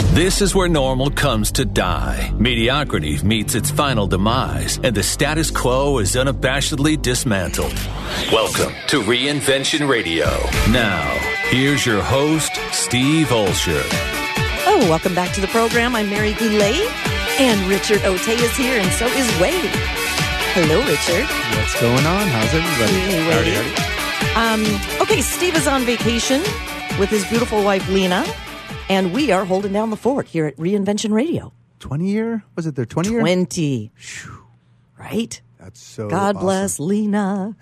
This is where normal comes to die. Mediocrity meets its final demise, and the status quo is unabashedly dismantled. Welcome to Reinvention Radio. Now, here's your host, Steve Olsher. Oh, welcome back to the program. I'm Mary Goulet, and Richard Otey is here, and so is Wade. Hello, Richard. What's going on? How's everybody? Howdy. Okay, Steve is on vacation with his beautiful wife, Lena, and we are holding down the fort here at Reinvention Radio. 20 year? Was it their 20 year? 20. Right? That's so God awesome. bless Lena.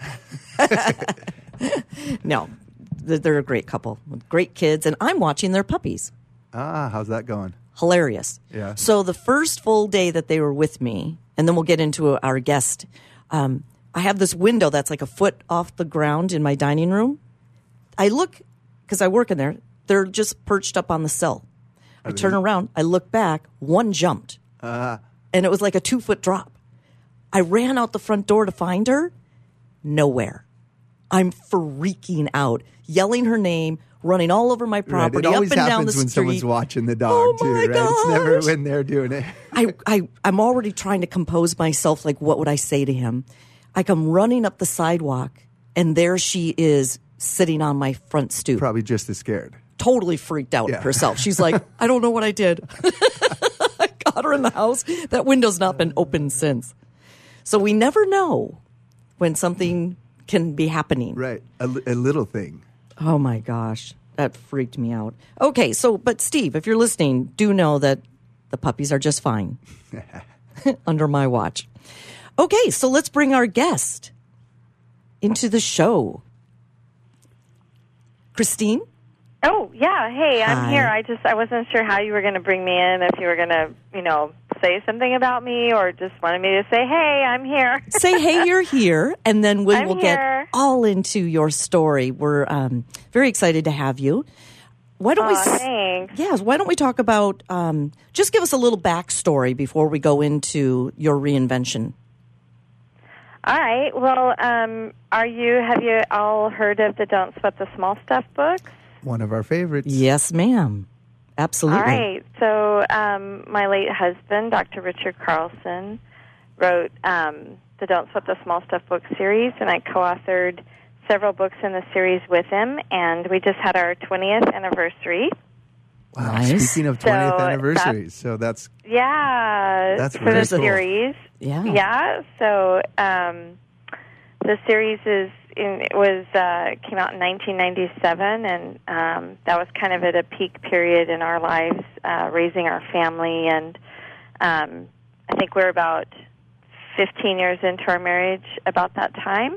No, they're a great couple with great kids, and I'm watching their puppies. Ah, how's that going? Hilarious. Yeah. So the first full day that they were with me, and then we'll get into our guest, I have this window that's like a foot off the ground in my dining room. I look, because I work in there, they're just perched up on the sill. I turn around, I look back, one jumped. And it was like a 2-foot drop. I ran out the front door to find her. Nowhere. I'm freaking out, yelling her name, running all over my property, Right. It always up and down the happens street. when someone's watching the dog, Oh, too, my right? It's never gosh. when they're doing it. I'm already trying to compose myself, like, what would I say to him? I come running up the sidewalk, and there she is sitting on my front stoop. Probably just as scared. Totally freaked out herself. She's like, I don't know what I did. I got her in the house. That window's not been opened since. So we never know when something can be happening. Right. A little thing. Oh, my gosh. That freaked me out. Okay, but Steve, if you're listening, do know that the puppies are just fine under my watch. Okay, so let's bring our guest into the show. Christine? Oh, yeah. Hey, I'm Hi. here. I wasn't sure how you were going to bring me in, if you were going to, say something about me or just wanted me to say, hey, I'm here. Say, hey, you're here, and then we I'm will get here. all into your story. We're very excited to have you. Why don't Thanks. Yes, why don't we talk about, just give us a little backstory before we go into your reinvention. All right. Well, have you all heard of the Don't Sweat the Small Stuff books? One of our favorites. Yes, ma'am. Absolutely. All right. So my late husband, Dr. Richard Carlson, wrote the Don't Sweat the Small Stuff book series, and I co-authored several books in the series with him, and we just had our 20th anniversary. Wow. Nice. Speaking of 20th So anniversaries, so that's That's for very the cool. series. Yeah. Yeah. So the series came out in 1997, and that was kind of at a peak period in our lives, raising our family, and I think we're about 15 years into our marriage about that time,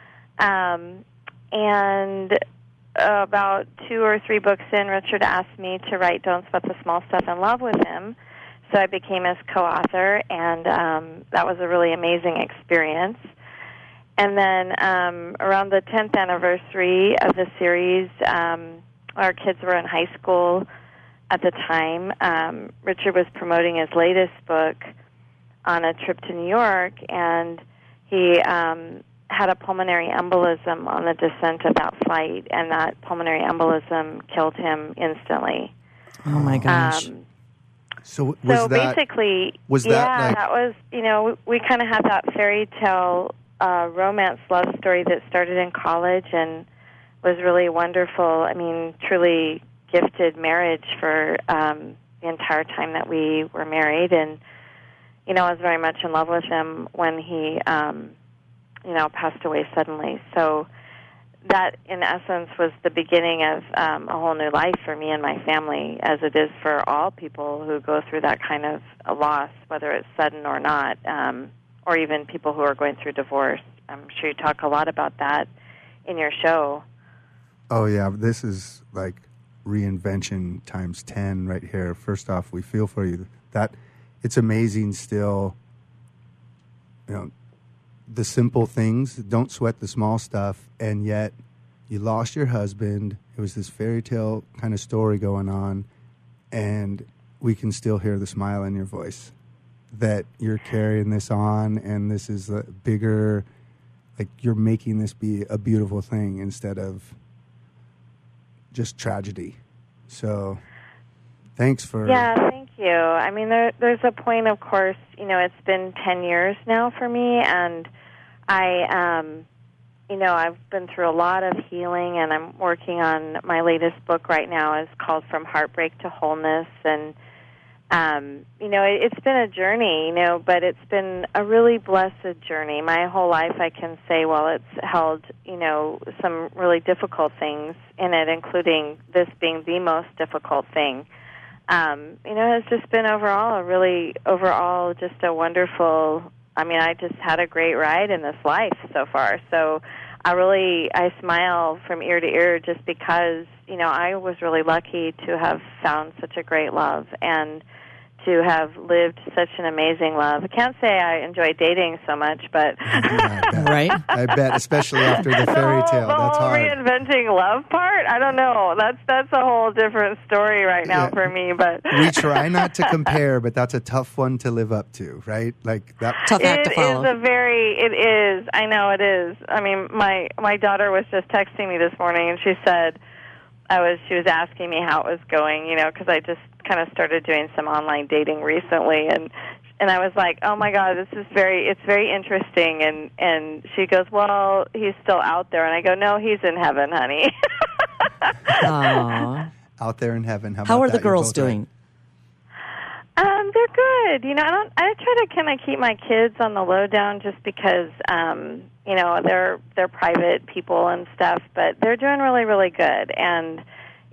and about 2 or 3 books in, Richard asked me to write Don't Sweat the Small Stuff in Love with him, so I became his co-author, and that was a really amazing experience. And then around the 10th anniversary of the series, our kids were in high school at the time. Richard was promoting his latest book on a trip to New York, and he had a pulmonary embolism on the descent of that flight, and that pulmonary embolism killed him instantly. Oh, my gosh. so was So that basically, was that yeah, like- that was, we kind of had that fairy tale romance love story that started in college and was really wonderful. I mean, truly gifted marriage for the entire time that we were married. And, I was very much in love with him when he, passed away suddenly. So that, in essence, was the beginning of a whole new life for me and my family, as it is for all people who go through that kind of a loss, whether it's sudden or not, or even people who are going through divorce. I'm sure you talk a lot about that in your show. Oh, yeah. This is like reinvention times 10 right here. First off, we feel for you. That it's amazing still, the simple things. Don't sweat the small stuff. And yet you lost your husband. It was this fairy tale kind of story going on. And we can still hear the smile in your voice that you're carrying this on. And this is a bigger, like you're making this be a beautiful thing instead of just tragedy. So Thanks for... Yeah, thank you. I mean, there's a point, of course, it's been 10 years now for me, and I've been through a lot of healing, and I'm working on my latest book right now. It's called From Heartbreak to Wholeness, and, it's been a journey, but it's been a really blessed journey. My whole life, I can say, it's held, some really difficult things in it, including this being the most difficult thing. It's just been overall just a wonderful, I just had a great ride in this life so far. So I smile from ear to ear just because, I was really lucky to have found such a great love and to have lived such an amazing love. I can't say I enjoy dating so much, but... Right? I bet, especially after the fairy tale. That's whole hard. Reinventing love part, I don't know. That's a whole different story right now for me. But we try not to compare, but that's a tough one to live up to, right? Like that. Tough act to follow. It is. I know it is. I mean, my daughter was just texting me this morning, and she said she was asking me how it was going, because I just kind of started doing some online dating recently, and I was like, oh my God, it's very interesting, and she goes, well, he's still out there, and I go, no, he's in heaven, honey. Aww. Out there in heaven. How are the girls doing? They're good. I try to kind of keep my kids on the lowdown just because, they're private people and stuff, but they're doing really, really good, and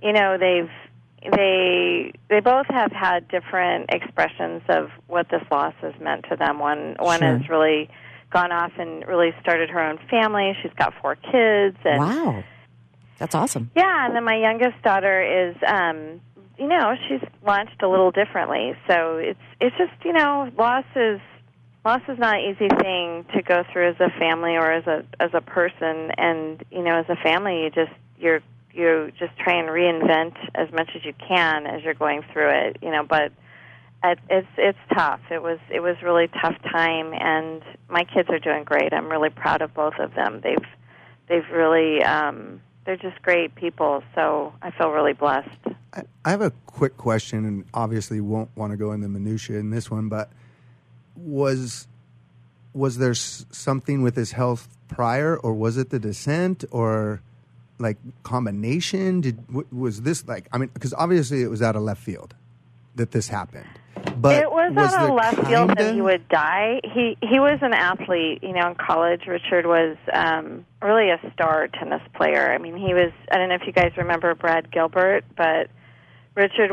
they both have had different expressions of what this loss has meant to them. One has really gone off and really started her own family. She's got 4 kids. And, wow. That's awesome. Yeah, and then my youngest daughter is, she's launched a little differently. So it's just, loss is not an easy thing to go through as a family or as a person. And, as a family, you just try and reinvent as much as you can as you're going through it, but it's tough. It was really tough time, and my kids are doing great. I'm really proud of both of them. They've really they're just great people, so I feel really blessed. I have a quick question, and obviously won't want to go into minutiae in this one, but was there something with his health prior, or was it the descent, or like combination? Was this because obviously it was out of left field that this happened. But it was out of left field that he would die. He was an athlete, in college. Richard was really a star tennis player. I mean, he was. I don't know if you guys remember Brad Gilbert, but Richard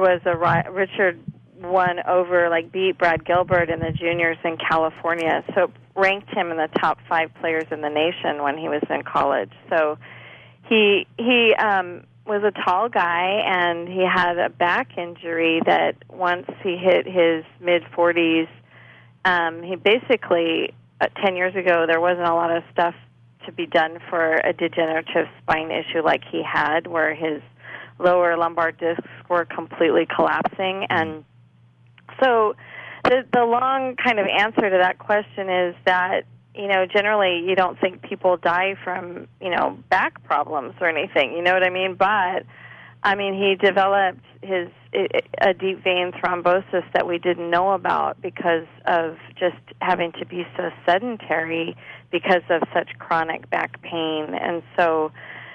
won over, beat Brad Gilbert in the juniors in California. So ranked him in the top 5 players in the nation when he was in college. So he was a tall guy, and he had a back injury that once he hit his mid-40s, he basically, 10 years ago, there wasn't a lot of stuff to be done for a degenerative spine issue like he had, where his lower lumbar discs were completely collapsing. And so the long kind of answer to that question is that, generally you don't think people die from, back problems or anything, you know what I mean? But, he developed a deep vein thrombosis that we didn't know about because of just having to be so sedentary because of such chronic back pain. And so,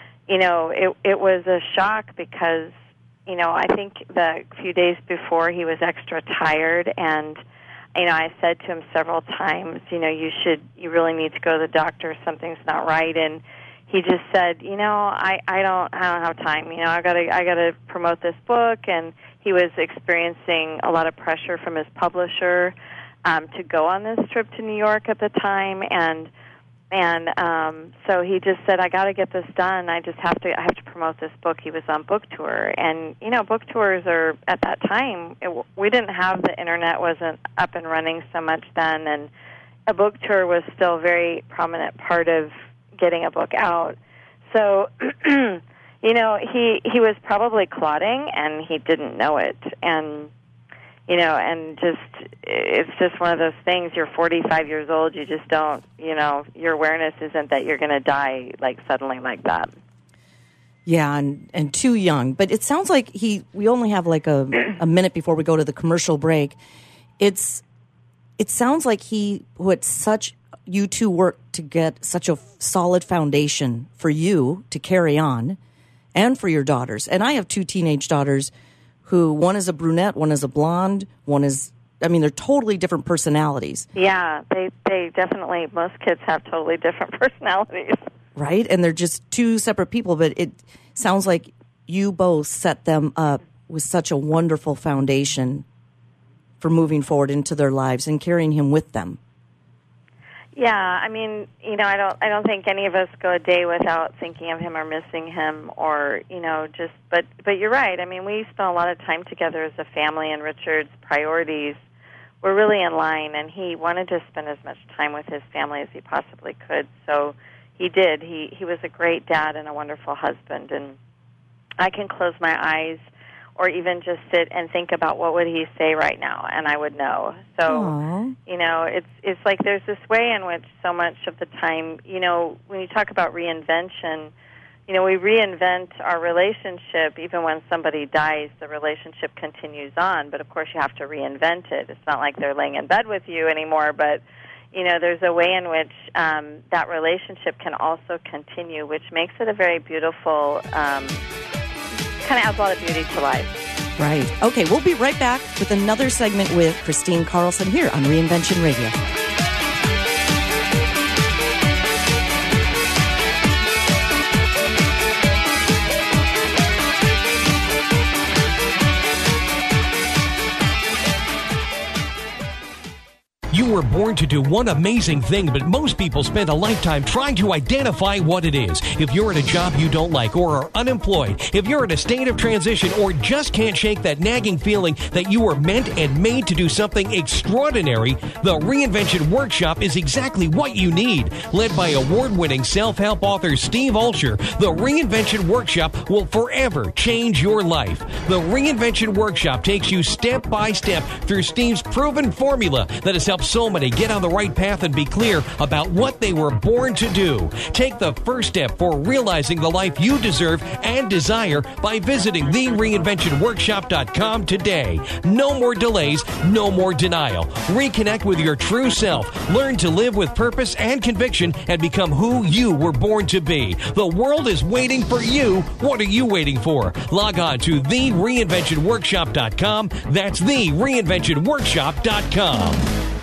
it was a shock because, I think the few days before he was extra tired, and I said to him several times, you really need to go to the doctor. Something's not right. And he just said, I don't have time. I gotta promote this book. And he was experiencing a lot of pressure from his publisher to go on this trip to New York at the time. And so he just said, I got to get this done. I have to promote this book. He was on book tour. And, book tours are, at that time, we didn't have the internet, wasn't up and running so much then. And a book tour was still a very prominent part of getting a book out. So, he was probably clotting, and he didn't know it. And, it's just one of those things. You're 45 years old. You just don't, your awareness isn't that you're going to die, suddenly like that. Yeah, and too young. But it sounds like we only have like a minute before we go to the commercial break. It sounds like he put you two work to get such a solid foundation for you to carry on and for your daughters. And I have 2 teenage daughters who, one is a brunette, one is a blonde, they're totally different personalities. Yeah, they definitely, most kids have totally different personalities. Right? And they're just 2 separate people, but it sounds like you both set them up with such a wonderful foundation for moving forward into their lives and carrying him with them. Yeah, I mean, I don't think any of us go a day without thinking of him or missing him, or but you're right. I mean, we spent a lot of time together as a family, and Richard's priorities were really in line, and he wanted to spend as much time with his family as he possibly could. So he did. He was a great dad and a wonderful husband, and I can close my eyes or even just sit and think about what would he say right now, and I would know. So, Aww. It's like there's this way in which so much of the time, when you talk about reinvention, we reinvent our relationship. Even when somebody dies, the relationship continues on, but of course you have to reinvent it. It's not like they're laying in bed with you anymore, but there's a way in which that relationship can also continue, which makes it a very beautiful, kind of adds a lot of beauty to life. Right. Okay, we'll be right back with another segment with Christine Carlson here on Reinvention Radio. You were born to do one amazing thing, but most people spend a lifetime trying to identify what it is. If you're at a job you don't like or are unemployed, if you're in a state of transition or just can't shake that nagging feeling that you were meant and made to do something extraordinary, the Reinvention Workshop is exactly what you need. Led by award-winning self-help author Steve Olsher, the Reinvention Workshop will forever change your life. The Reinvention Workshop takes you step by step through Steve's proven formula that has helped so many get on the right path and be clear about what they were born to do. Take the first step for realizing the life you deserve and desire by visiting thereinventionworkshop.com today. No more delays, no more denial. Reconnect with your true self. Learn to live with purpose and conviction and become who you were born to be. The world is waiting for you. What are you waiting for? Log on to thereinventionworkshop.com. That's thereinventionworkshop.com.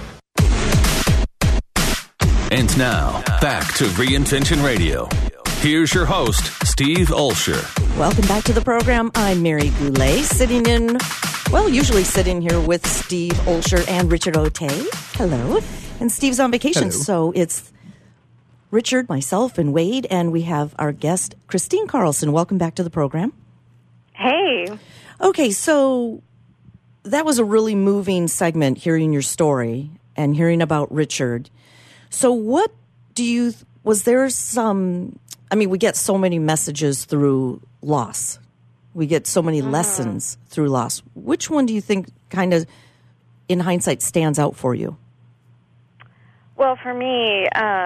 And now, back to Reinvention Radio. Here's your host, Steve Olsher. Welcome back to the program. I'm Mary Goulet, usually sitting here with Steve Olsher and Richard Otey. Hello. And Steve's on vacation, Hello. So it's Richard, myself, and Wade, and we have our guest, Christine Carlson. Welcome back to the program. Hey. Okay, so that was a really moving segment, hearing your story and hearing about Richard. So we get so many messages through loss. We get so many lessons through loss. Which one do you think kind of, in hindsight, stands out for you? Well, for me,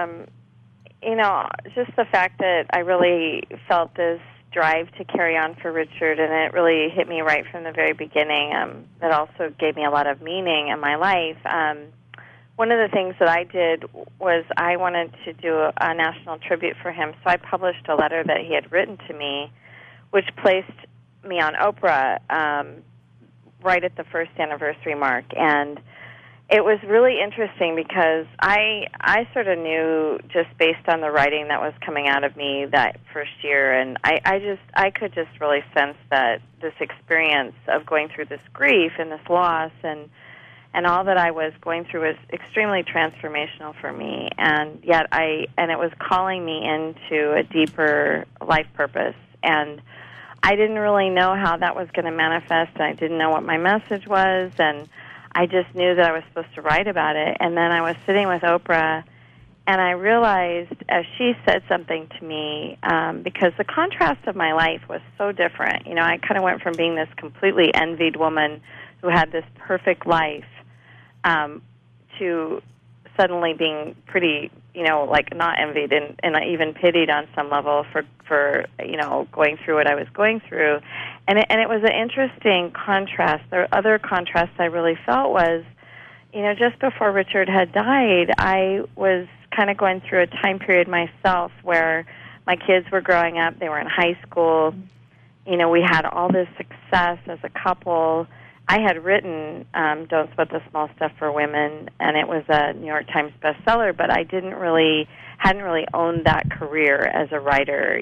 just the fact that I really felt this drive to carry on for Richard, and it really hit me right from the very beginning. It also gave me a lot of meaning in my life. One of the things that I did was I wanted to do a national tribute for him, so I published a letter that he had written to me, which placed me on Oprah right at the first anniversary mark. And it was really interesting because I sort of knew, just based on the writing that was coming out of me that first year, and I could just really sense that this experience of going through this grief and this loss and all that I was going through was extremely transformational for me, and it was calling me into a deeper life purpose, and I didn't really know how that was going to manifest, and I didn't know what my message was, and I just knew that I was supposed to write about it. And then I was sitting with Oprah, and I realized, as she said something to me, because the contrast of my life was so different. I kind of went from being this completely envied woman who had this perfect life to suddenly being pretty, like not envied and even pitied on some level for going through what I was going through. And it was an interesting contrast. The other contrast I really felt was, just before Richard had died, I was kind of going through a time period myself where my kids were growing up. They were in high school. We had all this success as a couple. I had written Don't Sweat the Small Stuff for Women, and it was a New York Times bestseller, but I hadn't really owned that career as a writer.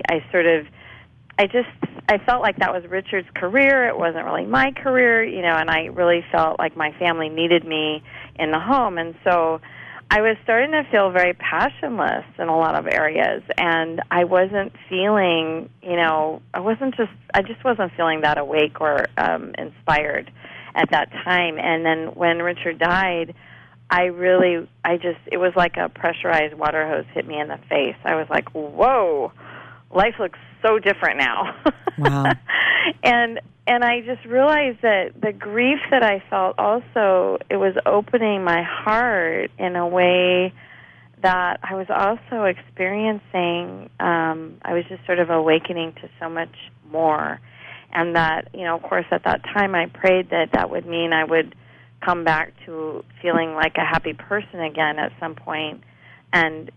I felt like that was Richard's career. It wasn't really my career, and I really felt like my family needed me in the home. And so I was starting to feel very passionless in a lot of areas, and I wasn't feeling, I just wasn't feeling that awake or inspired at that time. And then when Richard died, it was like a pressurized water hose hit me in the face. I was like, whoa, life looks so different now. Wow. And I just realized that the grief that I felt also, it was opening my heart in a way that I was also experiencing, I was just sort of awakening to so much more. And that, of course, at that time I prayed that would mean I would come back to feeling like a happy person again at some point and,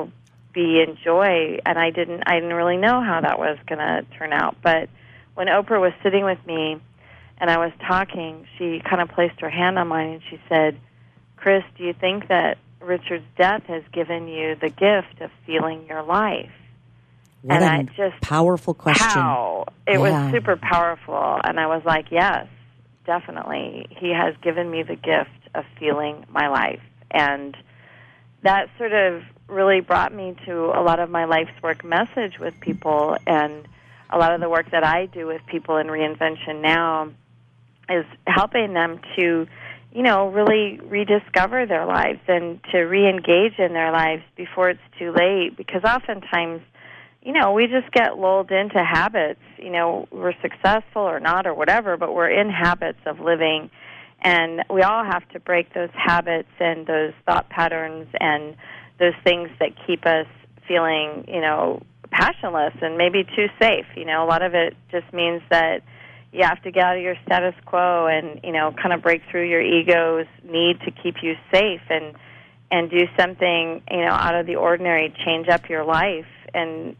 be in joy. And I didn't really know how that was going to turn out. But when Oprah was sitting with me and I was talking, she kind of placed her hand on mine and she said, Chris, do you think that Richard's death has given you the gift of feeling your life? What and a powerful question. It was super powerful. And I was like, yes, definitely. He has given me the gift of feeling my life. And that sort of really brought me to a lot of my life's work message with people, and a lot of the work that I do with people in Reinvention now is helping them to, really rediscover their lives and to re-engage in their lives before it's too late. Because oftentimes, we just get lulled into habits. We're successful or not or whatever, but we're in habits of living. And we all have to break those habits and those thought patterns and those things that keep us feeling, passionless and maybe too safe. A lot of it just means that you have to get out of your status quo and, kind of break through your ego's need to keep you safe and do something, out of the ordinary, change up your life and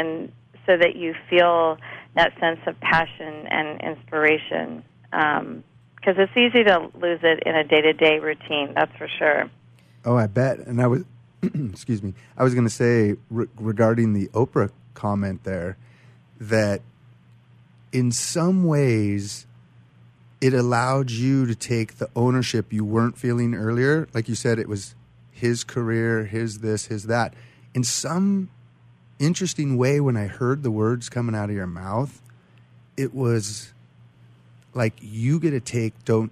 so that you feel that sense of passion and inspiration. Because it's easy to lose it in a day-to-day routine, that's for sure. Oh, I bet. And I was, excuse me, I was going to say regarding the Oprah comment there, that in some ways it allowed you to take the ownership you weren't feeling earlier. Like you said, it was his career, his this, his that. In some interesting way, when I heard the words coming out of your mouth, it was like you get to take don't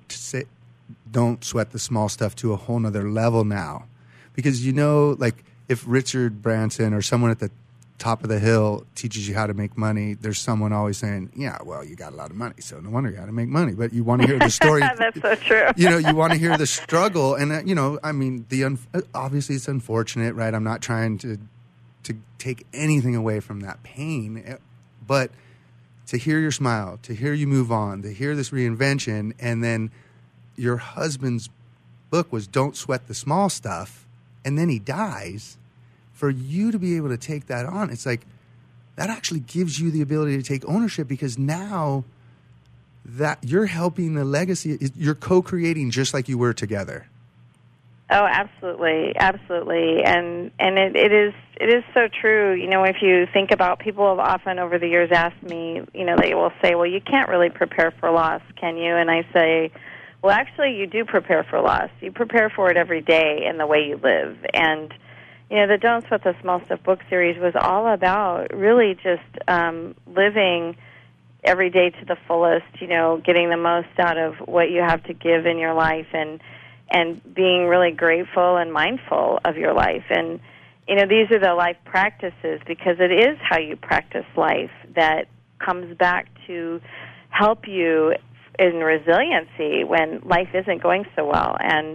sweat the small stuff to a whole nother level now. Because, like if Richard Branson or someone at the top of the hill teaches you how to make money, there's someone always saying, yeah, well, you got a lot of money, so no wonder you got to make money. But you want to hear the story. That's so true. You want to hear the struggle. And, obviously it's unfortunate, right? I'm not trying to take anything away from that pain. But to hear your smile, to hear you move on, to hear this reinvention, and then your husband's book was Don't Sweat the Small Stuff, and then he dies, for you to be able to take that on, it's like that actually gives you the ability to take ownership, because now that you're helping the legacy, you're co-creating just like you were together. Oh, absolutely, absolutely, and it is so true. If you think about, people have often over the years asked me, they will say, well, you can't really prepare for loss, can you? And I say, well, actually, you do prepare for loss. You prepare for it every day in the way you live. And, the Don't Sweat the Small Stuff book series was all about really just living every day to the fullest, getting the most out of what you have to give in your life and being really grateful and mindful of your life. And, these are the life practices, because it is how you practice life that comes back to help you in resiliency when life isn't going so well. And,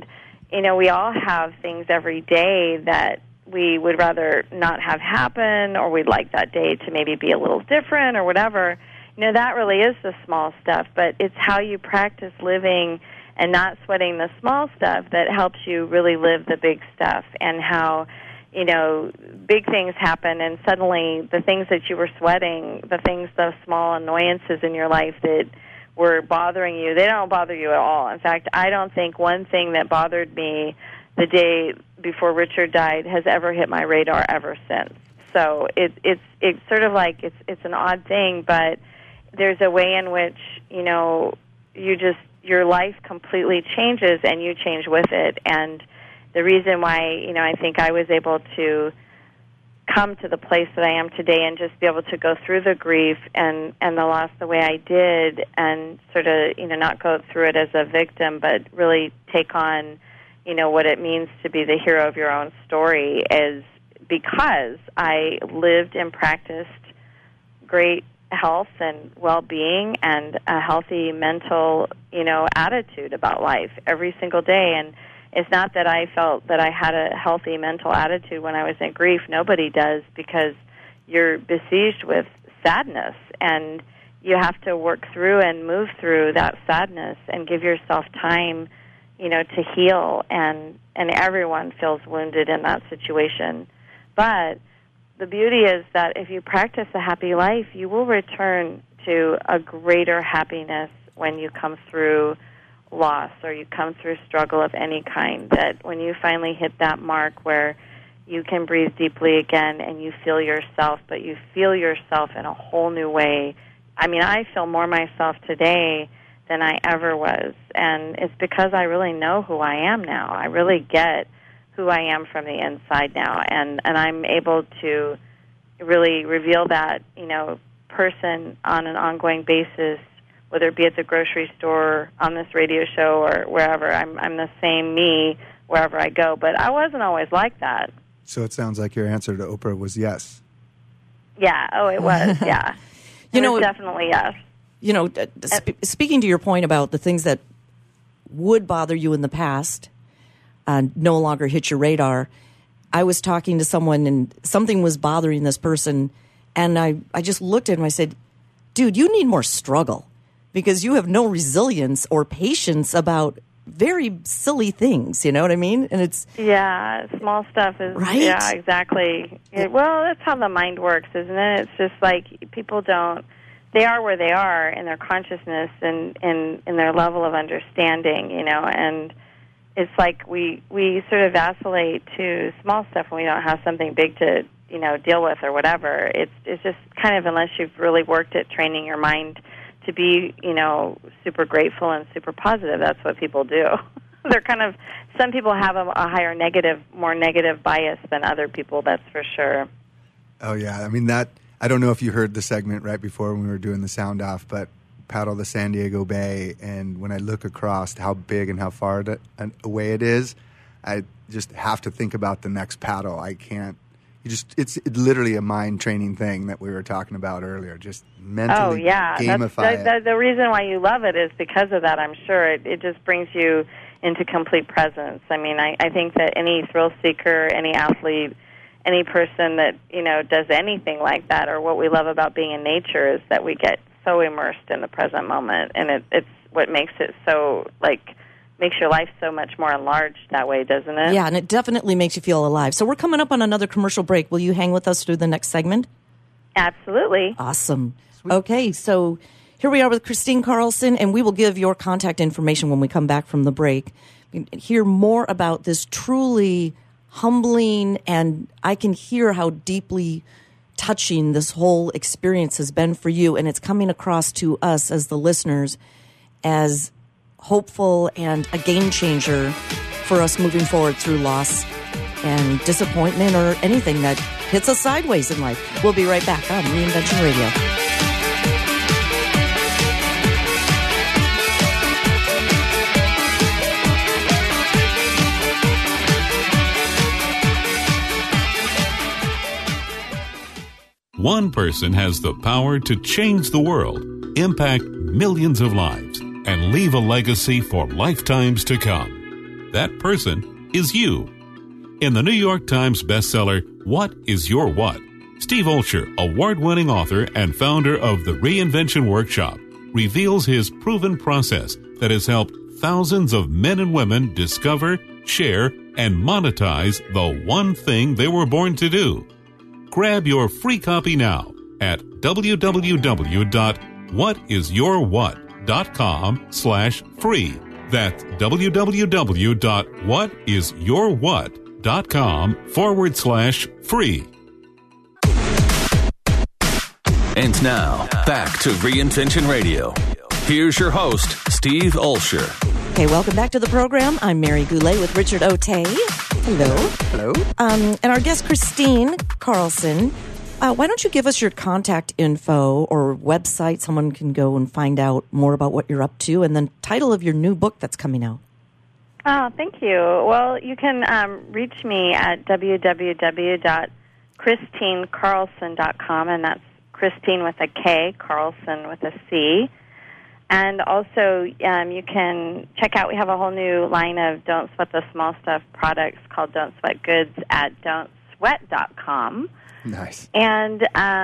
we all have things every day that we would rather not have happen, or we'd like that day to maybe be a little different or whatever. That really is the small stuff, but it's how you practice living and not sweating the small stuff that helps you really live the big stuff, and how, big things happen, and suddenly the things that you were sweating, the small annoyances in your life that were bothering you, they don't bother you at all. In fact, I don't think one thing that bothered me the day before Richard died has ever hit my radar ever since. So it's sort of like it's an odd thing, but there's a way in which, your life completely changes and you change with it. And the reason why, I think I was able to come to the place that I am today and just be able to go through the grief and the loss the way I did, and sort of, not go through it as a victim, but really take on, what it means to be the hero of your own story, is because I lived and practiced great health and well-being and a healthy mental, attitude about life every single day. And it's not that I felt that I had a healthy mental attitude when I was in grief. Nobody does, because you're besieged with sadness, and you have to work through and move through that sadness and give yourself time, to heal. And everyone feels wounded in that situation. But the beauty is that if you practice a happy life, you will return to a greater happiness when you come through loss or you come through struggle of any kind, that when you finally hit that mark where you can breathe deeply again and you feel yourself, but you feel yourself in a whole new way. I mean, I feel more myself today than I ever was, and it's because I really know who I am now. I really get who I am from the inside now, and I'm able to really reveal that, person on an ongoing basis, whether it be at the grocery store, on this radio show, or wherever. I'm the same me wherever I go, but I wasn't always like that. So it sounds like your answer to Oprah was yes. Yeah, it was, yeah. It was definitely yes. Speaking to your point about the things that would bother you in the past no longer hit your radar, I was talking to someone and something was bothering this person, and I just looked at him and I said, dude, you need more struggle, because you have no resilience or patience about very silly things, you know what I mean? And it's... Yeah, small stuff is... Right? Yeah, exactly. Well, that's how the mind works, isn't it? It's just like people don't... They are where they are in their consciousness and in their level of understanding, and it's like we sort of vacillate to small stuff when we don't have something big to, deal with or whatever. It's just kind of, unless you've really worked at training your mind to be, super grateful and super positive, that's what people do. They're kind of, some people have a higher more negative bias than other people, that's for sure. Oh, yeah. I mean, I don't know if you heard the segment right before when we were doing the sound off, but paddle the San Diego Bay, and when I look across how big and how far away it is, I just have to think about the next paddle. I can't. It's literally a mind training thing that we were talking about earlier. Just mentally gamify it. The reason why you love it is because of that. I'm sure it just brings you into complete presence. I mean, I think that any thrill seeker, any athlete, any person that does anything like that, or what we love about being in nature, is that we get so immersed in the present moment, and it's what makes it so makes your life so much more enlarged that way, doesn't it? Yeah, and it definitely makes you feel alive. So we're coming up on another commercial break. Will you hang with us through the next segment? Absolutely. Awesome. Sweet. Okay, so here we are with Christine Carlson, and we will give your contact information when we come back from the break. We can hear more about this truly humbling, and I can hear how deeply touching this whole experience has been for you, and it's coming across to us as the listeners as hopeful and a game changer for us moving forward through loss and disappointment or anything that hits us sideways in life. We'll be right back on Reinvention Radio. One person has the power to change the world, impact millions of lives, and leave a legacy for lifetimes to come. That person is you. In the New York Times bestseller, What is Your What? Steve Olsher, award-winning author and founder of the Reinvention Workshop, reveals his proven process that has helped thousands of men and women discover, share, and monetize the one thing they were born to do. Grab your free copy now at www.whatisyourwhat.com/free. That's www.whatisyourwhat.com/free. And now, back to Reinvention Radio. Here's your host, Steve Olsher. Okay, welcome back to the program. I'm Mary Goulet with Richard Otey. Hello. Hello. And our guest, Christine Carlson. Why don't you give us your contact info or website? Someone can go and find out more about what you're up to, and then title of your new book that's coming out. Oh, thank you. Well, you can reach me at www.christinecarlson.com, and that's Christine with a K, Carlson with a C. And also, you can check out, we have a whole new line of Don't Sweat the Small Stuff products called Don't Sweat Goods at don'tsweat.com. Nice. And,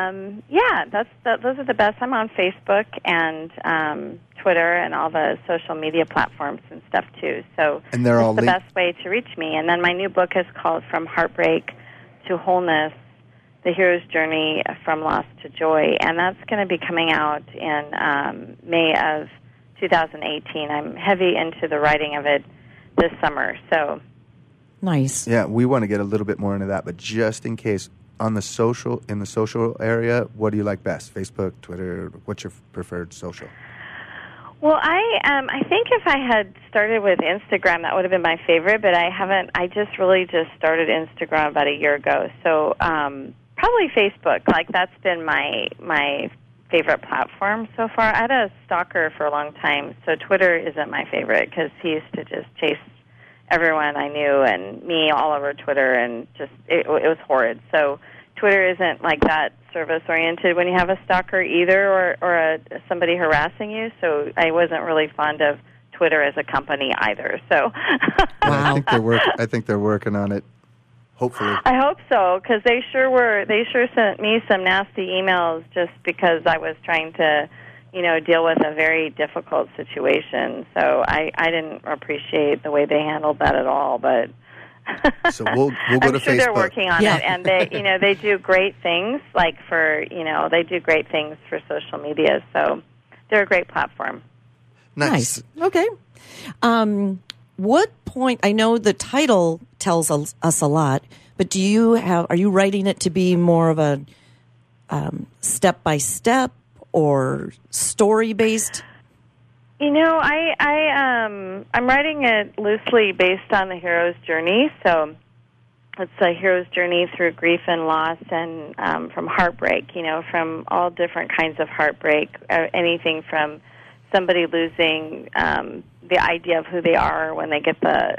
those are the best. I'm on Facebook and Twitter and all the social media platforms and stuff, too. So and they're all the best way to reach me. And then my new book is called From Heartbreak to Wholeness, The Hero's Journey from Loss to Joy, and that's going to be coming out in May of 2018. I'm heavy into the writing of it this summer. So Nice. Yeah, we want to get a little bit more into that, but just in case, in the social area, what do you like best? Facebook, Twitter, what's your preferred social? Well, I think if I had started with Instagram, that would have been my favorite, but I haven't. I just really started Instagram about a year ago. So probably Facebook. Like, that's been my favorite platform so far. I had a stalker for a long time, so Twitter isn't my favorite because he used to just chase everyone I knew and me all over Twitter, and just it was horrid. So Twitter isn't like that service-oriented when you have a stalker either, or somebody harassing you. So I wasn't really fond of Twitter as a company either. So Wow. I think they're working on it. Hopefully. I hope so, because they sure sent me some nasty emails just because I was trying to, deal with a very difficult situation. So I didn't appreciate the way they handled that at all. But so we'll go I'm to sure Facebook. they're working on Yeah. it, and they do great things. Like they do great things for social media. So they're a great platform. Nice. Okay. What point? I know the title tells us a lot, but are you writing it to be more of a step by step or story based? I'm writing it loosely based on the hero's journey. So it's a hero's journey through grief and loss, and from heartbreak. From all different kinds of heartbreak, anything from somebody losing the idea of who they are when they get the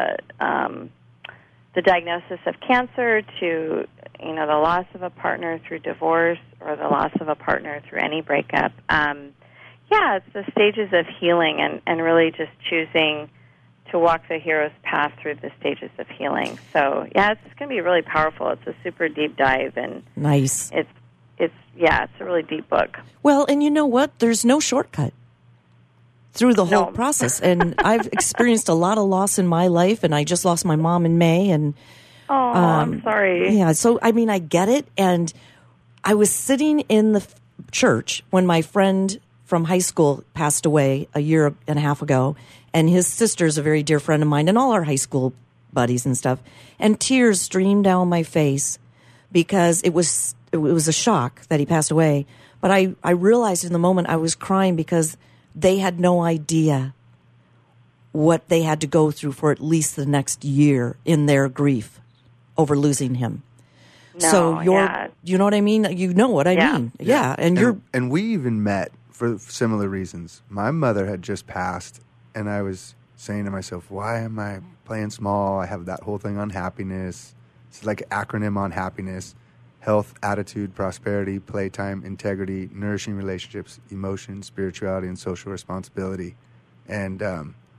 diagnosis of cancer, to the loss of a partner through divorce, or the loss of a partner through any breakup. It's the stages of healing, and really just choosing to walk the hero's path through the stages of healing. So it's going to be really powerful. It's a super deep dive, and Nice. it's a really deep book. Well, and you know what? There's no shortcut through the whole process. And I've experienced a lot of loss in my life, and I just lost my mom in May. And I'm sorry. Yeah, so I get it. And I was sitting in the church when my friend from high school passed away a year and a half ago, and his sister's a very dear friend of mine, and all our high school buddies and stuff. And tears streamed down my face because it was a shock that he passed away. But I realized in the moment I was crying because they had no idea what they had to go through for at least the next year in their grief over losing him. No, you know what I mean? You know what I mean. Yeah. And we even met for similar reasons. My mother had just passed, and I was saying to myself, why am I playing small? I have that whole thing on happiness. It's like an acronym on happiness: health, attitude, prosperity, playtime, integrity, nourishing relationships, emotion, spirituality, and social responsibility. And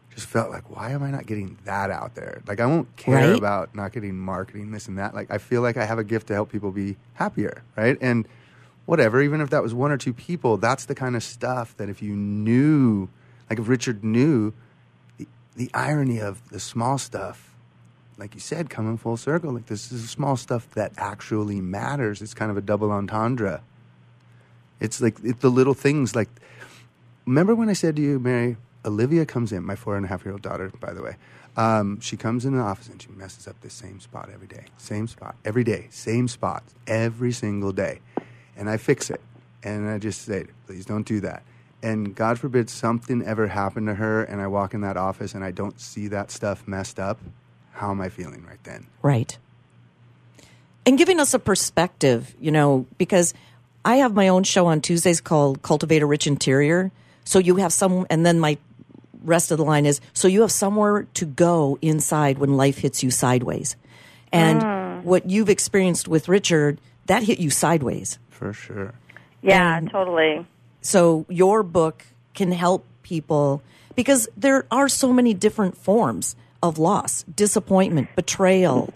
just felt like, why am I not getting that out there? Like, I won't care Right. about not getting marketing, this and that. Like, I feel like I have a gift to help people be happier, right? And whatever, even if that was one or two people, that's the kind of stuff that if you knew, like if Richard knew the irony of the small stuff, like you said, coming full circle, like this is the small stuff that actually matters. It's kind of a double entendre. It's like the little things. Like, remember when I said to you, Mary, Olivia comes in, my 4.5-year-old daughter, by the way. She comes in the office and she messes up the same spot every day. Same spot every day. Same spot every single day. And I fix it. And I just say, please don't do that. And God forbid something ever happened to her and I walk in that office and I don't see that stuff messed up. How am I feeling right then? Right. And giving us a perspective, because I have my own show on Tuesdays called Cultivate a Rich Interior. So you have and then my rest of the line is, so you have somewhere to go inside when life hits you sideways. And what you've experienced with Richard, that hit you sideways. For sure. Yeah, totally. So your book can help people because there are so many different forms of loss, disappointment, betrayal,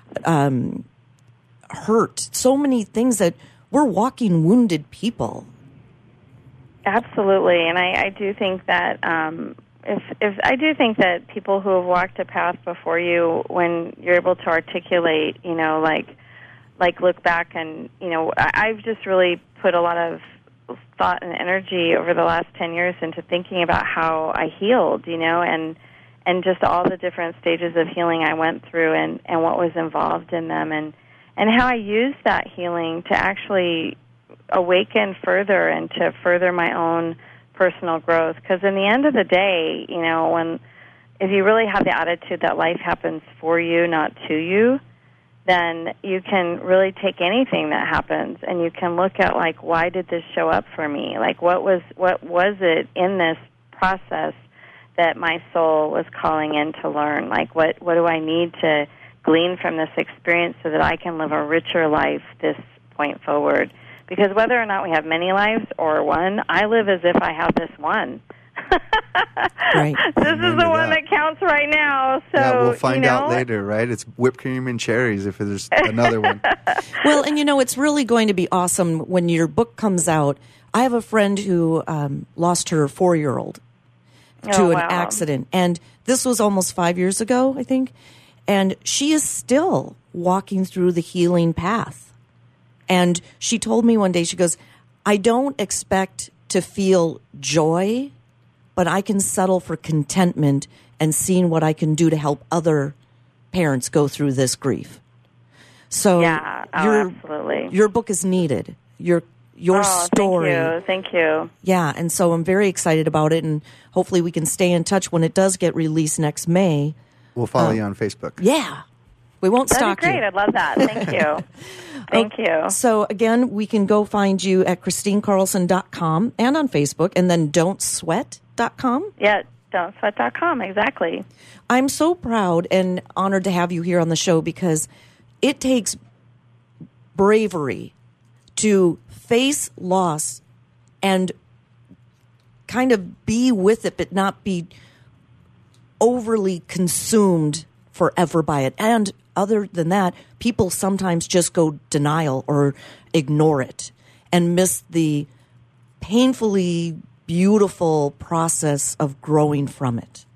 hurt, so many things that we're walking wounded people. Absolutely, and I do think that if I do think that people who have walked a path before you, when you're able to articulate, like look back and I've just really put a lot of thought and energy over the last 10 years into thinking about how I healed, and just all the different stages of healing I went through and what was involved in them and how I used that healing to actually awaken further and to further my own personal growth. Because in the end of the day, if you really have the attitude that life happens for you, not to you, then you can really take anything that happens and you can look at, like, why did this show up for me? Like, what was it in this process that my soul was calling in to learn? Like, what do I need to glean from this experience so that I can live a richer life this point forward? Because whether or not we have many lives or one, I live as if I have this one. Right. This is the one that counts right now. So yeah, we'll find out later, right? It's whipped cream and cherries if there's another one. Well, and it's really going to be awesome when your book comes out. I have a friend who lost her 4-year-old to an accident. And this was almost 5 years ago, I think. And she is still walking through the healing path. And she told me one day, she goes, I don't expect to feel joy, but I can settle for contentment and seeing what I can do to help other parents go through this grief. So yeah, absolutely. Your book is needed. Your story. Thank you. Yeah, and so I'm very excited about it, and hopefully we can stay in touch when it does get released next May. We'll follow you on Facebook. Yeah. We won't stalk you. That'd be great. I'd love that. Thank you. Thank you. So, again, we can go find you at ChristineCarlson.com and on Facebook, and then Don'tSweat.com. Yeah, Don'tSweat.com, exactly. I'm so proud and honored to have you here on the show because it takes bravery to face loss and kind of be with it, but not be overly consumed forever by it. And other than that, people sometimes just go denial or ignore it and miss the painfully beautiful process of growing from it.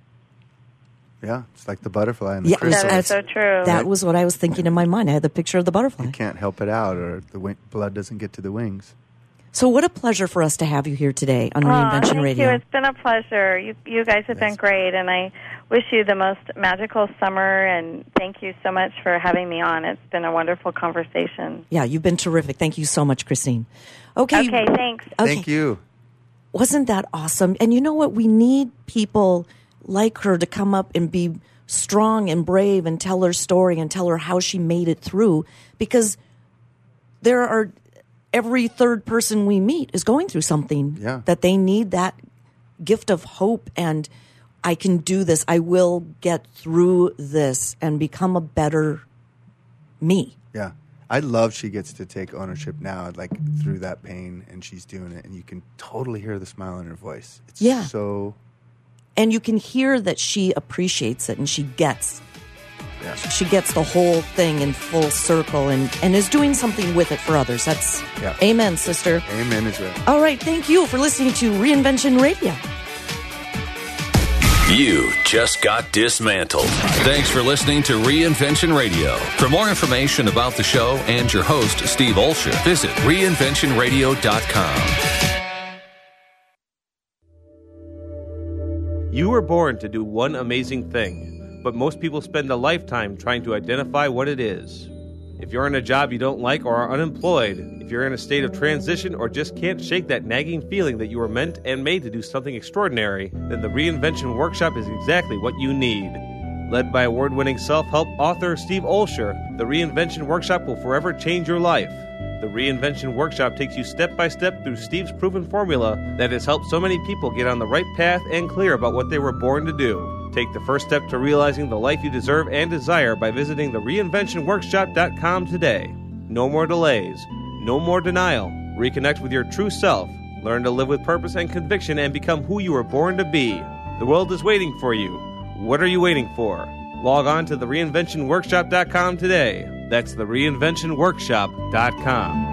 Yeah, it's like the butterfly and the chrysalis. That's so true. That was what I was thinking in my mind. I had the picture of the butterfly. You can't help it out, or the blood doesn't get to the wings. So what a pleasure for us to have you here today on Reinvention Radio. Thank you. It's been a pleasure. You guys have been great, and I wish you the most magical summer, and thank you so much for having me on. It's been a wonderful conversation. Yeah, you've been terrific. Thank you so much, Christine. Okay, thanks. Okay. Thank you. Wasn't that awesome? And you know what? We need people like her to come up and be strong and brave and tell her story and tell her how she made it through, because every third person we meet is going through something that they need that gift of hope and I can do this. I will get through this and become a better me. Yeah. I love she gets to take ownership now, like through that pain, and she's doing it, and you can totally hear the smile in her voice. It's so And you can hear that she appreciates it and she gets the whole thing in full circle and is doing something with it for others. That's amen, sister. Amen is right. All right, thank you for listening to Reinvention Radio. You just got dismantled. Thanks for listening to Reinvention Radio. For more information about the show and your host, Steve Olsher, visit reinventionradio.com. You were born to do one amazing thing, but most people spend a lifetime trying to identify what it is. If you're in a job you don't like or are unemployed, if you're in a state of transition or just can't shake that nagging feeling that you were meant and made to do something extraordinary, then the Reinvention Workshop is exactly what you need. Led by award-winning self-help author Steve Olsher, the Reinvention Workshop will forever change your life. The Reinvention Workshop takes you step by step through Steve's proven formula that has helped so many people get on the right path and clear about what they were born to do. Take the first step to realizing the life you deserve and desire by visiting the reinventionworkshop.com today. No more delays. No more denial. Reconnect with your true self. Learn to live with purpose and conviction and become who you were born to be. The world is waiting for you. What are you waiting for? Log on to the reinventionworkshop.com today. That's the reinventionworkshop.com.